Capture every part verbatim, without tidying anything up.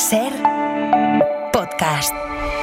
Ser podcast.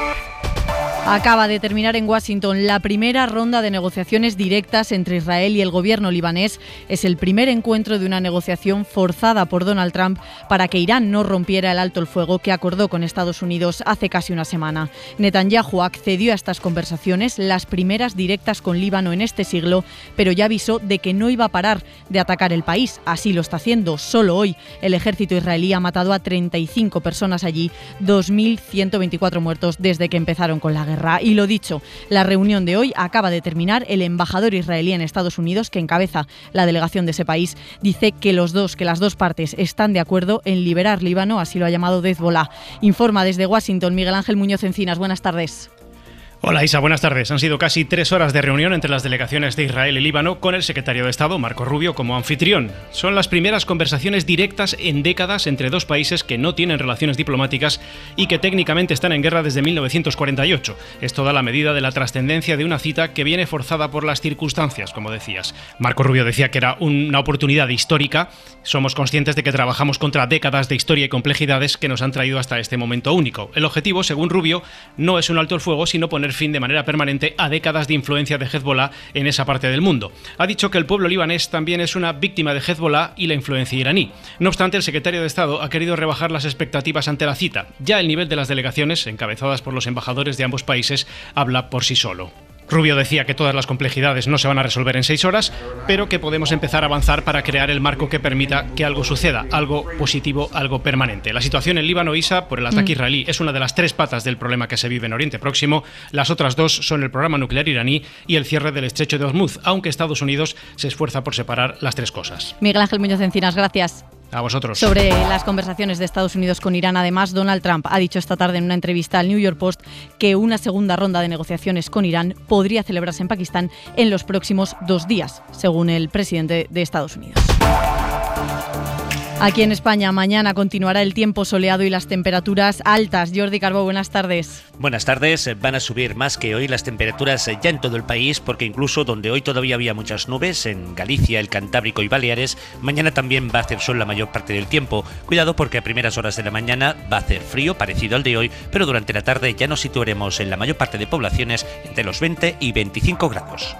Acaba de terminar en Washington la primera ronda de negociaciones directas entre Israel y el gobierno libanés. Es el primer encuentro de una negociación forzada por Donald Trump para que Irán no rompiera el alto el fuego que acordó con Estados Unidos hace casi una semana. Netanyahu accedió a estas conversaciones, las primeras directas con Líbano en este siglo, pero ya avisó de que no iba a parar de atacar el país. Así lo está haciendo. Solo hoy el ejército israelí ha matado a treinta y cinco personas allí, dos mil ciento veinticuatro muertos desde que empezaron con la guerra. Y lo dicho, la reunión de hoy acaba de terminar. El embajador israelí en Estados Unidos, que encabeza la delegación de ese país, dice que los dos, que las dos partes están de acuerdo en liberar Líbano, así lo ha llamado Hezbolá. Informa desde Washington Miguel Ángel Muñoz Encinas. Buenas tardes. Hola Isa, buenas tardes. Han sido casi tres horas de reunión entre las delegaciones de Israel y Líbano con el secretario de Estado, Marco Rubio, como anfitrión. Son las primeras conversaciones directas en décadas entre dos países que no tienen relaciones diplomáticas y que técnicamente están en guerra desde mil novecientos cuarenta y ocho. Esto da la medida de la trascendencia de una cita que viene forzada por las circunstancias, como decías. Marco Rubio decía que era una oportunidad histórica. Somos conscientes de que trabajamos contra décadas de historia y complejidades que nos han traído hasta este momento único. El objetivo, según Rubio, no es un alto el fuego, sino poner fin de manera permanente a décadas de influencia de Hezbolá en esa parte del mundo. Ha dicho que el pueblo libanés también es una víctima de Hezbolá y la influencia iraní. No obstante, el secretario de Estado ha querido rebajar las expectativas ante la cita. Ya el nivel de las delegaciones, encabezadas por los embajadores de ambos países, habla por sí solo. Rubio decía que todas las complejidades no se van a resolver en seis horas, pero que podemos empezar a avanzar para crear el marco que permita que algo suceda, algo positivo, algo permanente. La situación en Líbano, Isa, por el ataque mm. israelí, es una de las tres patas del problema que se vive en Oriente Próximo. Las otras dos son el programa nuclear iraní y el cierre del estrecho de Hormuz, aunque Estados Unidos se esfuerza por separar las tres cosas. Miguel Ángel Muñoz Encinas, gracias. A vosotros. Sobre las conversaciones de Estados Unidos con Irán, además, Donald Trump ha dicho esta tarde en una entrevista al New York Post que una segunda ronda de negociaciones con Irán podría celebrarse en Pakistán en los próximos dos días, según el presidente de Estados Unidos. Aquí en España mañana continuará el tiempo soleado y las temperaturas altas. Jordi Carbó, buenas tardes. Buenas tardes. Van a subir más que hoy las temperaturas ya en todo el país, porque incluso donde hoy todavía había muchas nubes, en Galicia, el Cantábrico y Baleares, mañana también va a hacer sol la mayor parte del tiempo. Cuidado porque a primeras horas de la mañana va a hacer frío, parecido al de hoy, pero durante la tarde ya nos situaremos en la mayor parte de poblaciones entre los veinte y veinticinco grados.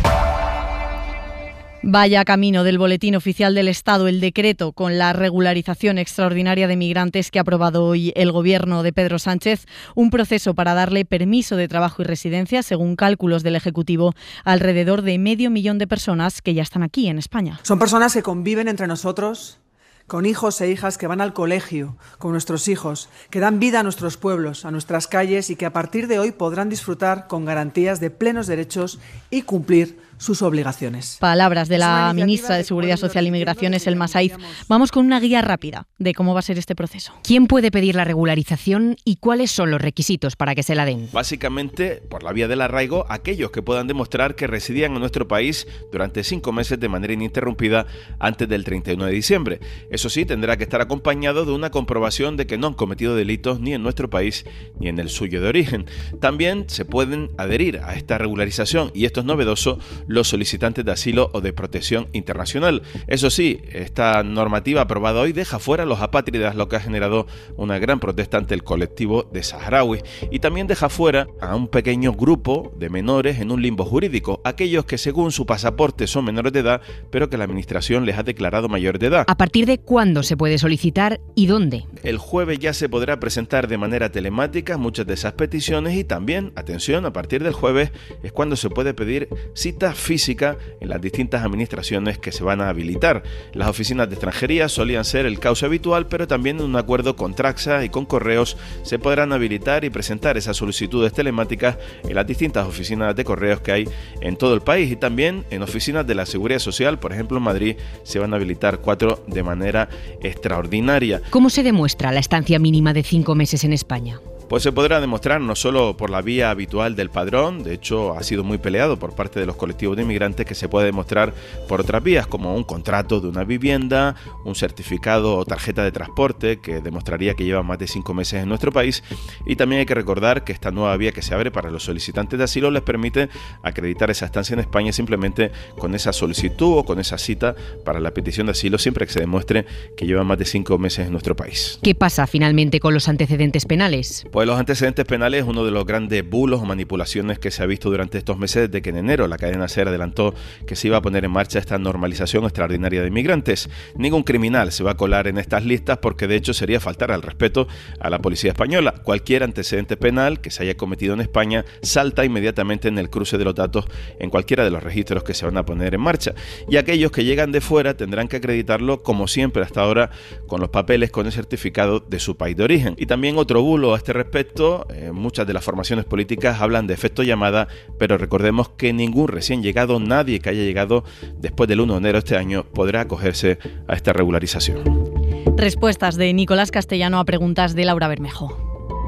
Vaya camino del Boletín Oficial del Estado el decreto con la regularización extraordinaria de migrantes que ha aprobado hoy el gobierno de Pedro Sánchez, un proceso para darle permiso de trabajo y residencia, según cálculos del Ejecutivo, alrededor de medio millón de personas que ya están aquí en España. Son personas que conviven entre nosotros, con hijos e hijas que van al colegio con nuestros hijos, que dan vida a nuestros pueblos, a nuestras calles y que a partir de hoy podrán disfrutar con garantías de plenos derechos y cumplir sus obligaciones. Palabras de la ministra de Seguridad Social y Migraciones, Elma Saiz. Vamos con una guía rápida de cómo va a ser este proceso. ¿Quién puede pedir la regularización y cuáles son los requisitos para que se la den? Básicamente, por la vía del arraigo, aquellos que puedan demostrar que residían en nuestro país durante cinco meses de manera ininterrumpida antes del treinta y uno de diciembre. Eso sí, tendrá que estar acompañado de una comprobación de que no han cometido delitos ni en nuestro país ni en el suyo de origen. También se pueden adherir a esta regularización, y esto es novedoso, los solicitantes de asilo o de protección internacional. Eso sí, esta normativa aprobada hoy deja fuera a los apátridas, lo que ha generado una gran protesta ante el colectivo de saharauis, y también deja fuera a un pequeño grupo de menores en un limbo jurídico, aquellos que según su pasaporte son menores de edad, pero que la administración les ha declarado mayor de edad. ¿A partir de cuándo se puede solicitar y dónde? El jueves ya se podrá presentar de manera telemática muchas de esas peticiones, y también, atención, a partir del jueves es cuando se puede pedir citas física en las distintas administraciones que se van a habilitar. Las oficinas de extranjería solían ser el cauce habitual, pero también en un acuerdo con Traxa y con Correos se podrán habilitar y presentar esas solicitudes telemáticas en las distintas oficinas de correos que hay en todo el país, y también en oficinas de la Seguridad Social. Por ejemplo, en Madrid se van a habilitar cuatro de manera extraordinaria. ¿Cómo se demuestra la estancia mínima de cinco meses en España? pues se podrá demostrar no solo por la vía habitual del padrón, de hecho ha sido muy peleado por parte de los colectivos de inmigrantes, que se puede demostrar por otras vías, como un contrato de una vivienda, un certificado o tarjeta de transporte que demostraría que llevan más de cinco meses en nuestro país. Y también hay que recordar que esta nueva vía que se abre para los solicitantes de asilo les permite acreditar esa estancia en España simplemente con esa solicitud o con esa cita para la petición de asilo, siempre que se demuestre que llevan más de cinco meses en nuestro país. ¿Qué pasa finalmente con los antecedentes penales? Pues los antecedentes penales es uno de los grandes bulos o manipulaciones que se ha visto durante estos meses, desde que en enero la cadena SER adelantó que se iba a poner en marcha esta normalización extraordinaria de inmigrantes. Ningún criminal se va a colar en estas listas, porque de hecho sería faltar al respeto a la policía española. Cualquier antecedente penal que se haya cometido en España salta inmediatamente en el cruce de los datos en cualquiera de los registros que se van a poner en marcha, y aquellos que llegan de fuera tendrán que acreditarlo, como siempre hasta ahora, con los papeles, con el certificado de su país de origen. Y también otro bulo a este respecto, eh, muchas de las formaciones políticas hablan de efecto llamada, pero recordemos que ningún recién llegado, nadie que haya llegado después del uno de enero de este año, podrá acogerse a esta regularización. Respuestas de Nicolás Castellano a preguntas de Laura Bermejo.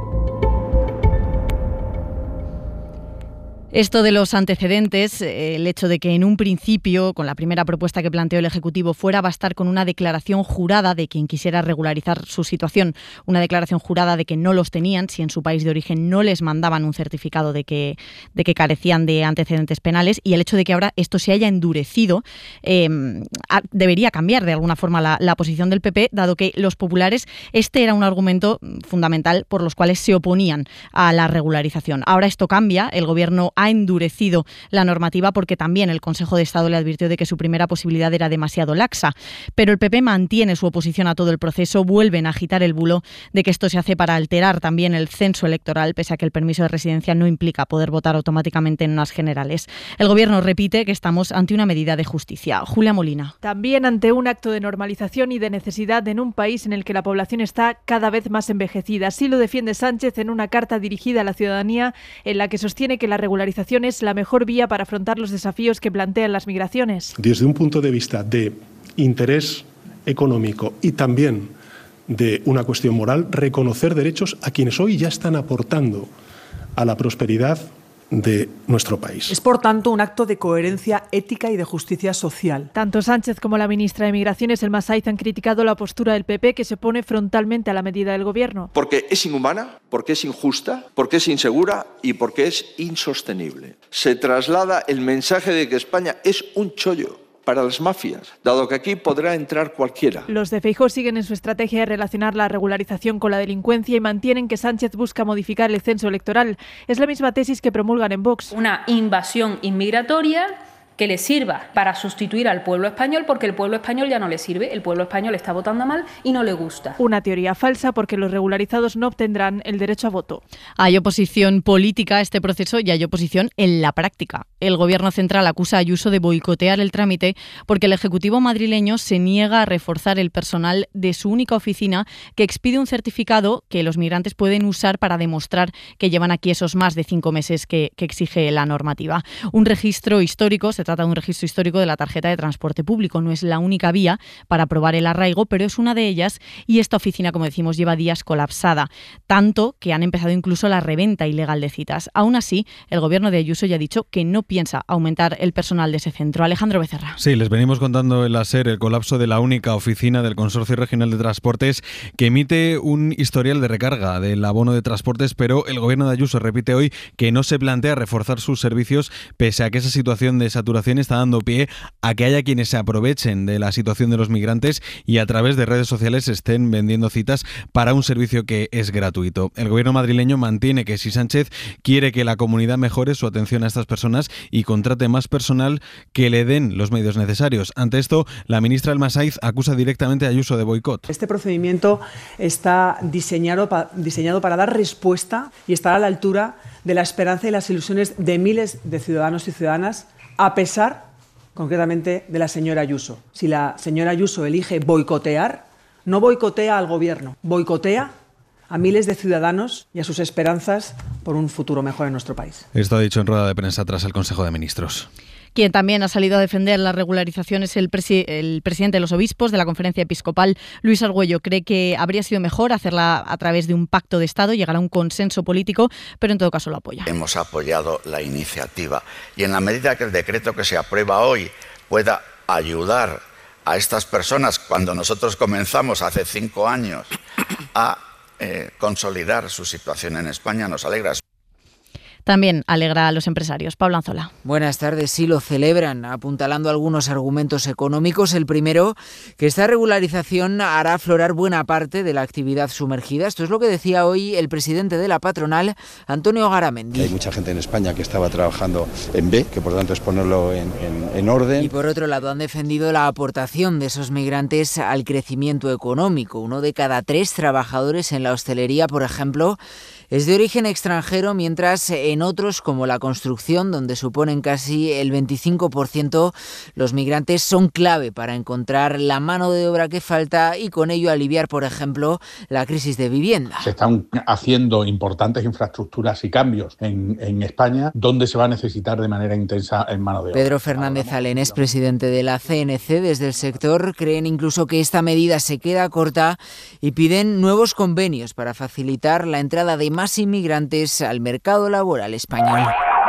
Esto de los antecedentes, el hecho de que en un principio, con la primera propuesta que planteó el Ejecutivo, fuera a bastar con una declaración jurada de quien quisiera regularizar su situación, una declaración jurada de que no los tenían si en su país de origen no les mandaban un certificado de que, de que carecían de antecedentes penales, y el hecho de que ahora esto se haya endurecido, eh, debería cambiar de alguna forma la, la posición del P P, dado que los populares, este era un argumento fundamental por los cuales se oponían a la regularización. Ahora esto cambia, el Gobierno ha ha endurecido la normativa, porque también el Consejo de Estado le advirtió de que su primera posibilidad era demasiado laxa. Pero el P P mantiene su oposición a todo el proceso, vuelven a agitar el bulo de que esto se hace para alterar también el censo electoral, pese a que el permiso de residencia no implica poder votar automáticamente en unas generales. El Gobierno repite que estamos ante una medida de justicia. Julia Molina. También ante un acto de normalización y de necesidad en un país en el que la población está cada vez más envejecida. Así lo defiende Sánchez en una carta dirigida a la ciudadanía, en la que sostiene que la regularización es la mejor vía para afrontar los desafíos que plantean las migraciones. Desde un punto de vista de interés económico y también de una cuestión moral, reconocer derechos a quienes hoy ya están aportando a la prosperidad de nuestro país. Es, por tanto, un acto de coherencia ética y de justicia social. Tanto Sánchez como la ministra de Migraciones, Elma Saiz, han criticado la postura del P P, que se opone frontalmente a la medida del Gobierno. Porque es inhumana, porque es injusta, porque es insegura y porque es insostenible. Se traslada el mensaje de que España es un chollo para las mafias, dado que aquí podrá entrar cualquiera. Los de Feijóo siguen en su estrategia de relacionar la regularización con la delincuencia y mantienen que Sánchez busca modificar el censo electoral. Es la misma tesis que promulgan en Vox. Una invasión inmigratoria que le sirva para sustituir al pueblo español, porque el pueblo español ya no le sirve, el pueblo español está votando mal y no le gusta. Una teoría falsa, porque los regularizados no obtendrán el derecho a voto. Hay oposición política a este proceso y hay oposición en la práctica. El Gobierno central acusa a Ayuso de boicotear el trámite porque el Ejecutivo madrileño se niega a reforzar el personal de su única oficina, que expide un certificado que los migrantes pueden usar para demostrar que llevan aquí esos más de cinco meses que, que exige la normativa. Un registro histórico, se trata de un registro histórico de la tarjeta de transporte público. No es la única vía para probar el arraigo, pero es una de ellas, y esta oficina, como decimos, lleva días colapsada, tanto que han empezado incluso la reventa ilegal de citas. Aún así, el Gobierno de Ayuso ya ha dicho que no piensa aumentar el personal de ese centro. Alejandro Becerra. Sí, les venimos contando en la SER el colapso de la única oficina del Consorcio Regional de Transportes, que emite un historial de recarga del abono de transportes, pero el Gobierno de Ayuso repite hoy que no se plantea reforzar sus servicios, pese a que esa situación de saturación está dando pie a que haya quienes se aprovechen de la situación de los migrantes y a través de redes sociales estén vendiendo citas para un servicio que es gratuito. El Gobierno madrileño mantiene que si Sánchez quiere que la comunidad mejore su atención a estas personas y contrate más personal, que le den los medios necesarios. Ante esto, la ministra Elma Saiz acusa directamente a Ayuso de boicot. Este procedimiento está diseñado, pa, diseñado para dar respuesta y estar a la altura de la esperanza y las ilusiones de miles de ciudadanos y ciudadanas, a pesar, concretamente, de la señora Ayuso. Si la señora Ayuso elige boicotear, no boicotea al Gobierno, boicotea a miles de ciudadanos y a sus esperanzas por un futuro mejor en nuestro país. Esto ha dicho en rueda de prensa tras el Consejo de Ministros. Quien también ha salido a defender la regularización es el, presi- el presidente de los obispos de la Conferencia Episcopal, Luis Argüello. Cree que habría sido mejor hacerla a través de un pacto de Estado, llegar a un consenso político, pero en todo caso lo apoya. Hemos apoyado la iniciativa y en la medida que el decreto que se aprueba hoy pueda ayudar a estas personas, cuando nosotros comenzamos hace cinco años a eh, consolidar su situación en España, nos alegra. También alegra a los empresarios. Pablo Anzola. Buenas tardes. Sí lo celebran, apuntalando algunos argumentos económicos. El primero, que esta regularización hará aflorar buena parte de la actividad sumergida. Esto es lo que decía hoy el presidente de la patronal, Antonio Garamendi. Hay mucha gente en España que estaba trabajando en B, que por lo tanto es ponerlo en, en, en orden. Y por otro lado han defendido la aportación de esos migrantes al crecimiento económico. Uno de cada tres trabajadores en la hostelería, por ejemplo, es de origen extranjero, mientras en otros, como la construcción, donde suponen casi el veinticinco por ciento, los migrantes son clave para encontrar la mano de obra que falta y con ello aliviar, por ejemplo, la crisis de vivienda. Se están haciendo importantes infraestructuras y cambios en, en España, donde se va a necesitar de manera intensa en mano de obra. Pedro Fernández Alenés, presidente de la C N C, desde el sector creen incluso que esta medida se queda corta y piden nuevos convenios para facilitar la entrada de más inmigrantes al mercado laboral español.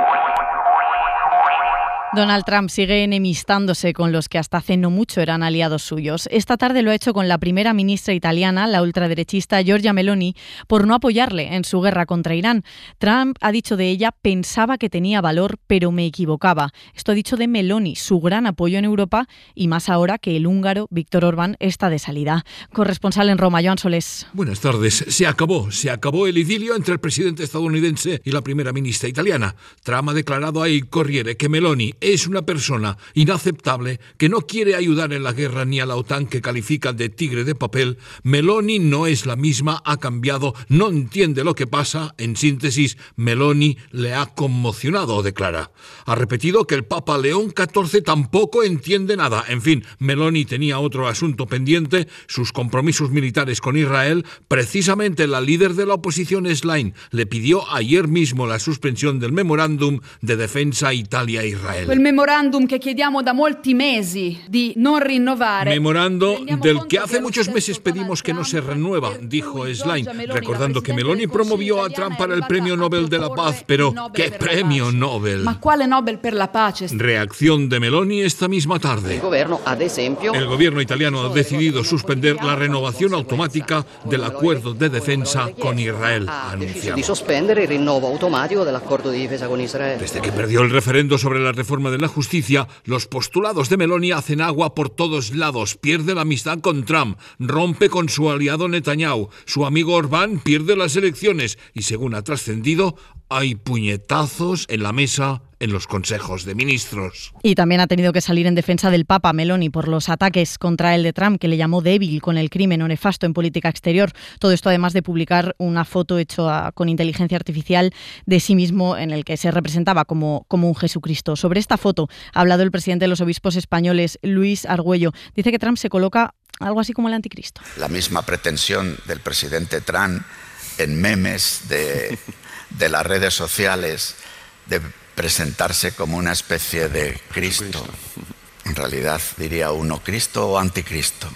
Donald Trump sigue enemistándose con los que hasta hace no mucho eran aliados suyos. Esta tarde lo ha hecho con la primera ministra italiana, la ultraderechista Giorgia Meloni, por no apoyarle en su guerra contra Irán. Trump ha dicho de ella: pensaba que tenía valor, pero me equivocaba. Esto ha dicho de Meloni, su gran apoyo en Europa, y más ahora que el húngaro Viktor Orbán está de salida. Corresponsal en Roma, Joan Solés. Buenas tardes. Se acabó, se acabó el idilio entre el presidente estadounidense y la primera ministra italiana. Trump ha declarado a Il Corriere que Meloni es una persona inaceptable que no quiere ayudar en la guerra ni a la OTAN, que califica de tigre de papel. Meloni no es la misma, ha cambiado, no entiende lo que pasa. En síntesis, Meloni le ha conmocionado, declara. Ha repetido que el Papa León catorce tampoco entiende nada. En fin, Meloni tenía otro asunto pendiente, sus compromisos militares con Israel. Precisamente la líder de la oposición, Schlein, le pidió ayer mismo la suspensión del memorándum de defensa Italia-Israel. El memorándum que chiediamo da molti mesi di non rinnovare. Memorando del que hace muchos meses pedimos que no se renueva, dijo Schlein, recordando que Meloni promovió a Trump para el Premio Nobel de la Paz. Pero, ¿qué premio Nobel? Ma quale Nobel per la pace? Reacción de Meloni esta misma tarde. El gobierno, ad esempio, el gobierno italiano ha decidido suspender la renovación automática del acuerdo de defensa con Israel, ha anunciado. Di sospendere il rinnovo automatico dell'accordo di difesa con Israele. Desde que perdió el referendo sobre la reforma de la justicia, los postulados de Meloni hacen agua por todos lados. Pierde la amistad con Trump, rompe con su aliado Netanyahu, su amigo Orbán pierde las elecciones y, según ha trascendido, hay puñetazos en la mesa en los consejos de ministros. Y también ha tenido que salir en defensa del Papa Meloni por los ataques contra el de Trump, que le llamó débil con el crimen o nefasto en política exterior. Todo esto además de publicar una foto hecha con inteligencia artificial de sí mismo en el que se representaba como, como un Jesucristo. Sobre esta foto ha hablado el presidente de los obispos españoles, Luis Argüello. Dice que Trump se coloca algo así como el anticristo. La misma pretensión del presidente Trump en memes de, de las redes sociales de presentarse como una especie de Cristo. En realidad diría uno Cristo o anticristo.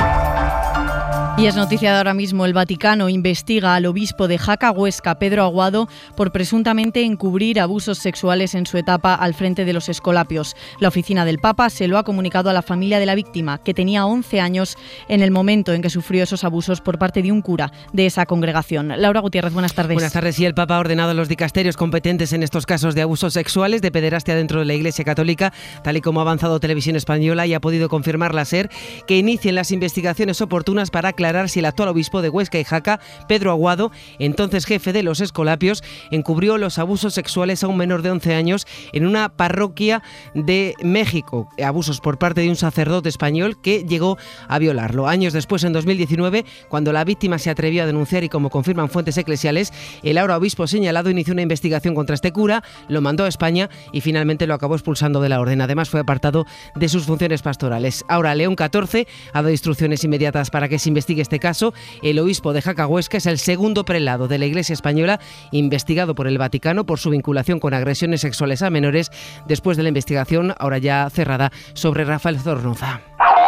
Y es noticia de ahora mismo, el Vaticano investiga al obispo de Jaca Huesca, Pedro Aguado, por presuntamente encubrir abusos sexuales en su etapa al frente de los Escolapios. La oficina del Papa se lo ha comunicado a la familia de la víctima, que tenía once años en el momento en que sufrió esos abusos por parte de un cura de esa congregación. Laura Gutiérrez, buenas tardes. Buenas tardes. Y el Papa ha ordenado a los dicasterios competentes en estos casos de abusos sexuales, de pederastia dentro de la Iglesia Católica, tal y como ha avanzado Televisión Española y ha podido confirmar la SER, que inicien las investigaciones oportunas para aclarar si el actual obispo de Huesca y Jaca, Pedro Aguado, entonces jefe de los Escolapios, encubrió los abusos sexuales a un menor de once años en una parroquia de México. Abusos por parte de un sacerdote español que llegó a violarlo. Años después, en dos mil diecinueve, cuando la víctima se atrevió a denunciar y, como confirman fuentes eclesiales, el ahora obispo señalado inició una investigación contra este cura, lo mandó a España y finalmente lo acabó expulsando de la orden. Además, fue apartado de sus funciones pastorales. Ahora, León catorce ha dado instrucciones inmediatas para que se investigue investigue este caso. El obispo de Jaca Huesca es el segundo prelado de la Iglesia española investigado por el Vaticano por su vinculación con agresiones sexuales a menores, después de la investigación, ahora ya cerrada, sobre Rafael Zornoza.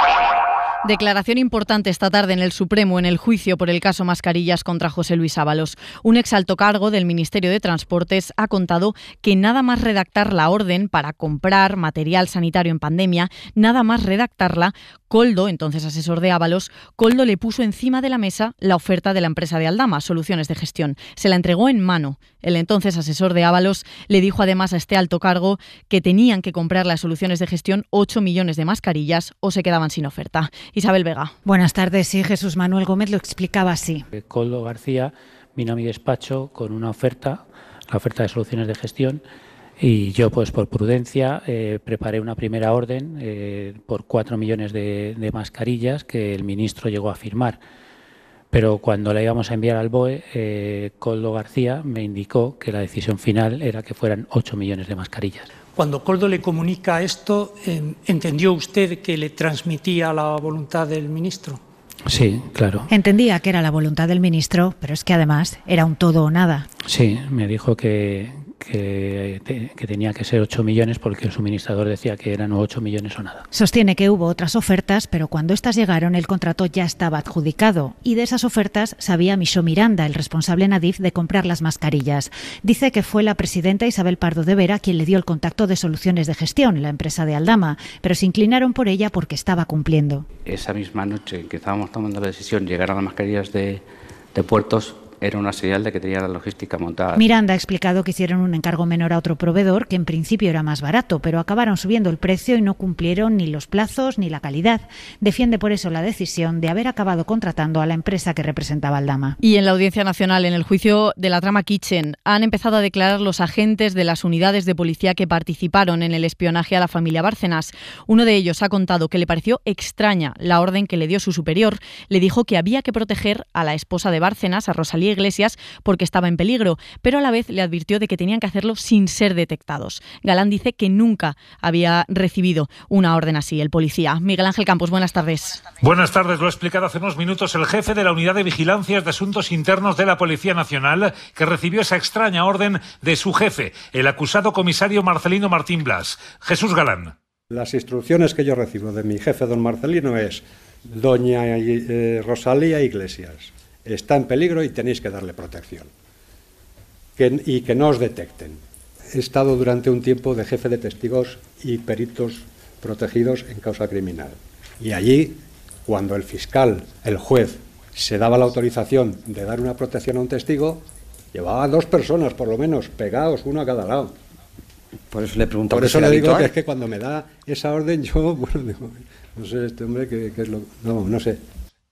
Declaración importante esta tarde en el Supremo en el juicio por el caso Mascarillas contra José Luis Ábalos. Un exalto cargo del Ministerio de Transportes ha contado que nada más redactar la orden para comprar material sanitario en pandemia, nada más redactarla, Koldo, entonces asesor de Ábalos, Koldo le puso encima de la mesa la oferta de la empresa de Aldama, Soluciones de Gestión. Se la entregó en mano. El entonces asesor de Ábalos le dijo además a este alto cargo que tenían que comprar las Soluciones de Gestión ocho millones de mascarillas o se quedaban sin oferta. Isabel Vega. Buenas tardes. Sí, Jesús Manuel Gómez lo explicaba así. Koldo García vino a mi despacho con una oferta, la oferta de Soluciones de Gestión, y yo, pues por prudencia, eh, preparé una primera orden eh, por cuatro millones de, de mascarillas que el ministro llegó a firmar. Pero cuando la íbamos a enviar al B O E, eh, Koldo García me indicó que la decisión final era que fueran ocho millones de mascarillas. Cuando Koldo le comunica esto, eh, ¿entendió usted que le transmitía la voluntad del ministro? Sí, claro. Entendía que era la voluntad del ministro, pero es que además era un todo o nada. Sí, me dijo que, que, que tenía que ser ocho millones porque el suministrador decía que eran ocho millones o nada. Sostiene que hubo otras ofertas, pero cuando estas llegaron el contrato ya estaba adjudicado. Y de esas ofertas sabía Micho Miranda, el responsable en Adif de comprar las mascarillas. Dice que fue la presidenta Isabel Pardo de Vera quien le dio el contacto de Soluciones de Gestión, la empresa de Aldama, pero se inclinaron por ella porque estaba cumpliendo. Esa misma noche que estábamos tomando la decisión, llegar a las mascarillas de, de puertos, era una señal de que tenía la logística montada. Miranda ha explicado que hicieron un encargo menor a otro proveedor que en principio era más barato, pero acabaron subiendo el precio y no cumplieron ni los plazos ni la calidad. Defiende por eso la decisión de haber acabado contratando a la empresa que representaba Aldama. Y en la Audiencia Nacional, en el juicio de la trama Kitchen, han empezado a declarar los agentes de las unidades de policía que participaron en el espionaje a la familia Bárcenas. Uno de ellos ha contado que le pareció extraña la orden que le dio su superior. Le dijo que había que proteger a la esposa de Bárcenas, a Rosalía Iglesias, porque estaba en peligro, pero a la vez le advirtió de que tenían que hacerlo sin ser detectados. Galán dice que nunca había recibido una orden así, el policía. Miguel Ángel Campos, buenas tardes. Buenas tardes, lo ha explicado hace unos minutos el jefe de la Unidad de Vigilancias de Asuntos Internos de la Policía Nacional, que recibió esa extraña orden de su jefe, el acusado comisario Marcelino Martín Blas. Jesús Galán. Las instrucciones que yo recibo de mi jefe, don Marcelino, es: doña eh, Rosalía Iglesias está en peligro y tenéis que darle protección. Que, y que no os detecten. He estado durante un tiempo de jefe de testigos y peritos protegidos en causa criminal. Y allí, cuando el fiscal, el juez, se daba la autorización de dar una protección a un testigo, llevaba dos personas, por lo menos, pegados, uno a cada lado. Por eso le pregunto. Por eso le digo que es que cuando me da esa orden, yo, bueno, digo, no sé, este hombre, ¿qué, qué es lo...? No, no sé.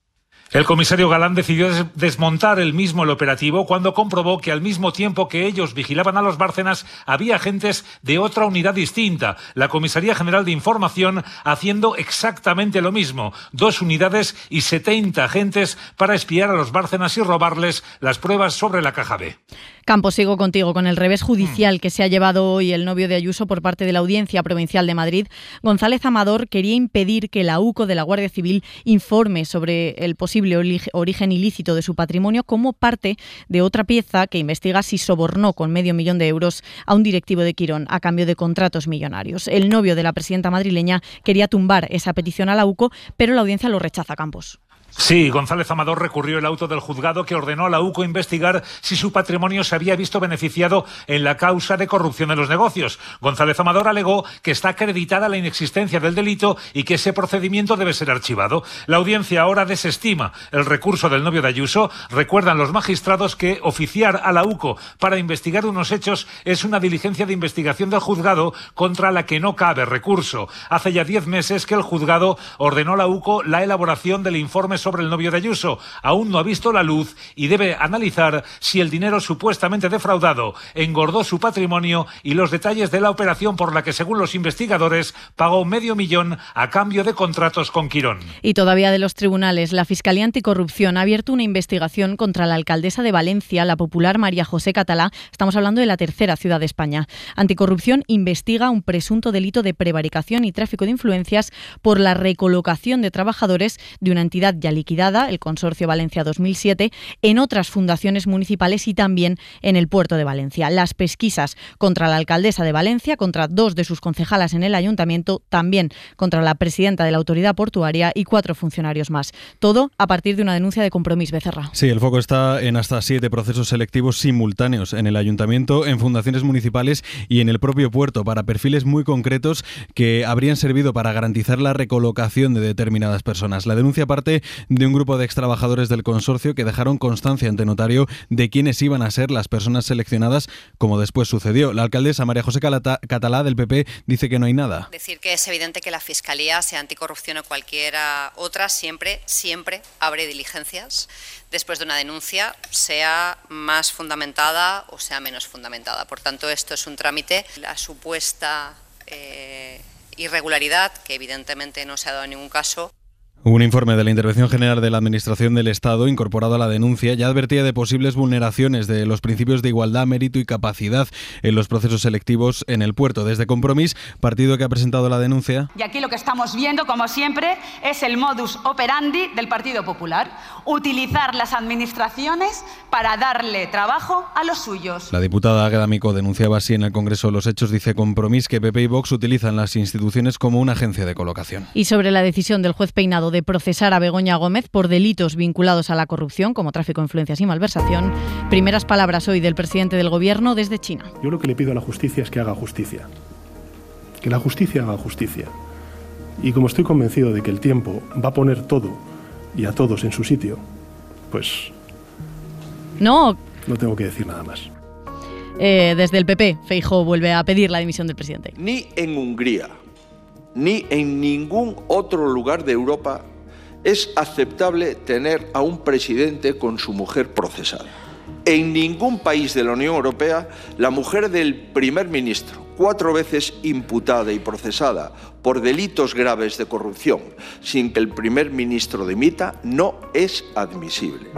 El comisario Galán decidió des desmontar él mismo el operativo cuando comprobó que al mismo tiempo que ellos vigilaban a los Bárcenas había agentes de otra unidad distinta, la Comisaría General de Información, haciendo exactamente lo mismo, dos unidades y setenta agentes para espiar a los Bárcenas y robarles las pruebas sobre la caja B. Campos, sigo contigo con el revés judicial que se ha llevado hoy el novio de Ayuso por parte de la Audiencia Provincial de Madrid. González Amador quería impedir que la UCO de la Guardia Civil informe sobre el posible origen ilícito de su patrimonio como parte de otra pieza que investiga si sobornó con medio millón de euros a un directivo de Quirón a cambio de contratos millonarios. El novio de la presidenta madrileña quería tumbar esa petición a la UCO, pero la Audiencia lo rechaza, Campos. Sí, González Amador recurrió el auto del juzgado que ordenó a la UCO investigar si su patrimonio se había visto beneficiado en la causa de corrupción de los negocios. González Amador alegó que está acreditada la inexistencia del delito y que ese procedimiento debe ser archivado. La audiencia ahora desestima el recurso del novio de Ayuso. Recuerdan los magistrados que oficiar a la UCO para investigar unos hechos es una diligencia de investigación del juzgado contra la que no cabe recurso. Hace ya diez meses que el juzgado ordenó a la UCO la elaboración del informe sobre el novio de Ayuso. Aún no ha visto la luz y debe analizar si el dinero supuestamente defraudado engordó su patrimonio y los detalles de la operación por la que, según los investigadores, pagó medio millón a cambio de contratos con Quirón. Y todavía de los tribunales, la Fiscalía Anticorrupción ha abierto una investigación contra la alcaldesa de Valencia, la popular María José Catalá. Estamos hablando de la tercera ciudad de España. Anticorrupción investiga un presunto delito de prevaricación y tráfico de influencias por la recolocación de trabajadores de una entidad ya liquidada, el Consorcio Valencia dos mil siete, en otras fundaciones municipales y también en el puerto de Valencia. Las pesquisas contra la alcaldesa de Valencia, contra dos de sus concejalas en el ayuntamiento, también contra la presidenta de la autoridad portuaria y cuatro funcionarios más. Todo a partir de una denuncia de Compromís, Becerra. Sí, el foco está en hasta siete procesos selectivos simultáneos en el ayuntamiento, en fundaciones municipales y en el propio puerto, para perfiles muy concretos que habrían servido para garantizar la recolocación de determinadas personas. La denuncia parte de un grupo de extrabajadores del consorcio que dejaron constancia ante notario de quiénes iban a ser las personas seleccionadas, como después sucedió. La alcaldesa María José Catalá del P P dice que no hay nada. Decir que es evidente que la Fiscalía, sea anticorrupción o cualquiera otra, siempre, siempre abre diligencias después de una denuncia, sea más fundamentada o sea menos fundamentada. Por tanto, esto es un trámite. La supuesta eh, irregularidad, que evidentemente no se ha dado en ningún caso. Un informe de la Intervención General de la Administración del Estado, incorporado a la denuncia, ya advertía de posibles vulneraciones de los principios de igualdad, mérito y capacidad en los procesos selectivos en el puerto. Desde Compromís, partido que ha presentado la denuncia. Y aquí lo que estamos viendo, como siempre, es el modus operandi del Partido Popular. Utilizar las administraciones para darle trabajo a los suyos. La diputada Águeda Micó denunciaba así en el Congreso los hechos. Dice Compromís que P P y Vox utilizan las instituciones como una agencia de colocación. Y sobre la decisión del juez Peinado de procesar a Begoña Gómez por delitos vinculados a la corrupción, como tráfico de influencias y malversación, primeras palabras hoy del presidente del Gobierno desde China. Yo lo que le pido a la justicia es que haga justicia. Que la justicia haga justicia. Y como estoy convencido de que el tiempo va a poner todo y a todos en su sitio, pues no, no tengo que decir nada más. Eh, desde el P P, Feijóo vuelve a pedir la dimisión del presidente. Ni en Hungría, ni en ningún otro lugar de Europa es aceptable tener a un presidente con su mujer procesada. En ningún país de la Unión Europea, la mujer del primer ministro, cuatro veces imputada y procesada por delitos graves de corrupción, sin que el primer ministro dimita, no es admisible.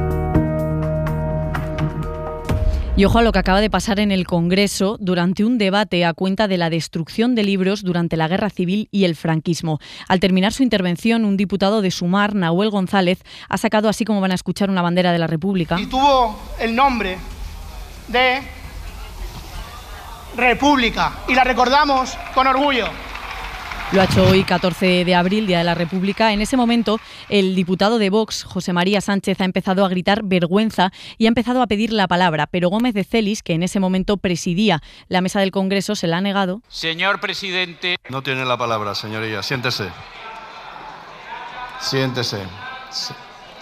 Y ojo a lo que acaba de pasar en el Congreso durante un debate a cuenta de la destrucción de libros durante la Guerra Civil y el franquismo. Al terminar su intervención, un diputado de Sumar, Nahuel González, ha sacado, así como van a escuchar, una bandera de la República. Y tuvo el nombre de República, y la recordamos con orgullo. Lo ha hecho hoy, catorce de abril, Día de la República. En ese momento, el diputado de Vox, José María Sánchez, ha empezado a gritar vergüenza y ha empezado a pedir la palabra. Pero Gómez de Celis, que en ese momento presidía la mesa del Congreso, se la ha negado. Señor presidente. No tiene la palabra, señoría. Siéntese. Siéntese. Sí.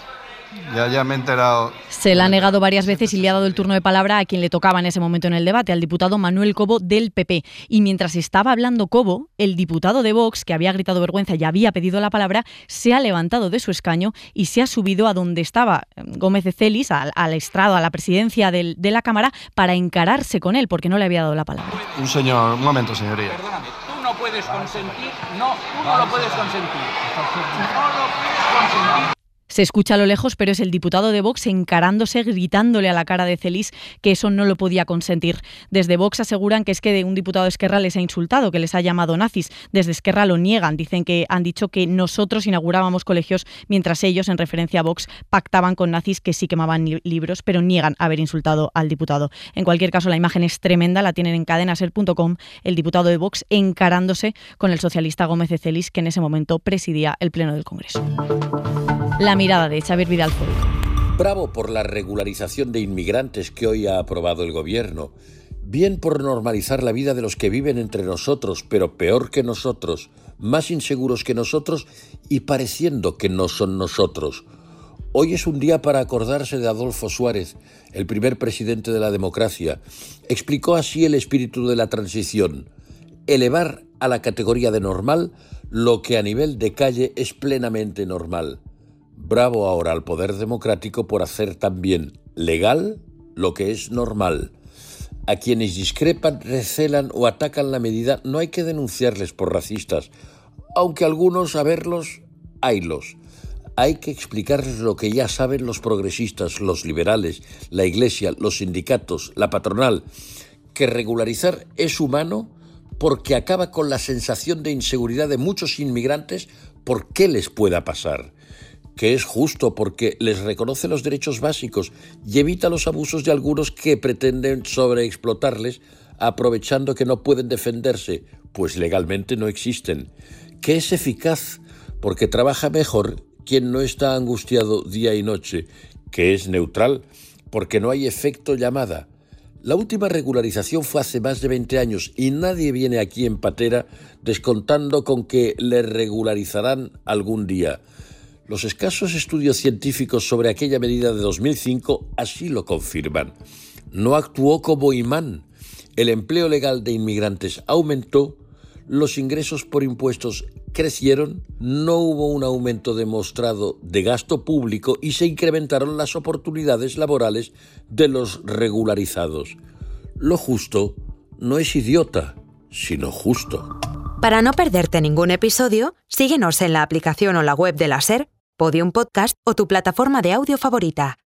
Ya, ya me he enterado. Se la ha negado varias veces y le ha dado el turno de palabra a quien le tocaba en ese momento en el debate, al diputado Manuel Cobo del P P. Y mientras estaba hablando Cobo, el diputado de Vox, que había gritado vergüenza y había pedido la palabra, se ha levantado de su escaño y se ha subido a donde estaba Gómez de Celis, al, al estrado, a la presidencia del, de la Cámara, para encararse con él, porque no le había dado la palabra. Un señor, un momento, señoría. Perdóname, tú no puedes consentir, no, tú no lo puedes consentir. No lo puedes consentir. Se escucha a lo lejos, pero es el diputado de Vox encarándose, gritándole a la cara de Celis que eso no lo podía consentir. Desde Vox aseguran que es que un diputado de Esquerra les ha insultado, que les ha llamado nazis. Desde Esquerra lo niegan, dicen que han dicho que nosotros inaugurábamos colegios mientras ellos, en referencia a Vox, pactaban con nazis que sí quemaban libros, pero niegan haber insultado al diputado. En cualquier caso, la imagen es tremenda, la tienen en cadenaser punto com, el diputado de Vox encarándose con el socialista Gómez de Celis, que en ese momento presidía el Pleno del Congreso. La mirada de Xavier Vidal Folch. Bravo por la regularización de inmigrantes que hoy ha aprobado el Gobierno. Bien por normalizar la vida de los que viven entre nosotros, pero peor que nosotros, más inseguros que nosotros y pareciendo que no son nosotros. Hoy es un día para acordarse de Adolfo Suárez, el primer presidente de la democracia. Explicó así el espíritu de la transición: elevar a la categoría de normal lo que a nivel de calle es plenamente normal. Bravo ahora al poder democrático por hacer también legal lo que es normal. A quienes discrepan, recelan o atacan la medida no hay que denunciarles por racistas, aunque algunos, a verlos, haylos. Hay que explicarles lo que ya saben los progresistas, los liberales, la Iglesia, los sindicatos, la patronal, que regularizar es humano porque acaba con la sensación de inseguridad de muchos inmigrantes por qué les pueda pasar. que es justo porque les reconoce los derechos básicos y evita los abusos de algunos que pretenden sobreexplotarles aprovechando que no pueden defenderse, pues legalmente no existen, que es eficaz porque trabaja mejor quien no está angustiado día y noche, que es neutral porque no hay efecto llamada. La última regularización fue hace más de veinte años y nadie viene aquí en patera descontando con que le regularizarán algún día. Los escasos estudios científicos sobre aquella medida de dos mil cinco así lo confirman. No actuó como imán. El empleo legal de inmigrantes aumentó, los ingresos por impuestos crecieron, no hubo un aumento demostrado de gasto público y se incrementaron las oportunidades laborales de los regularizados. Lo justo no es idiota, sino justo. Para no perderte ningún episodio, síguenos en la aplicación o la web de la SER, Podium Podcast o tu plataforma de audio favorita.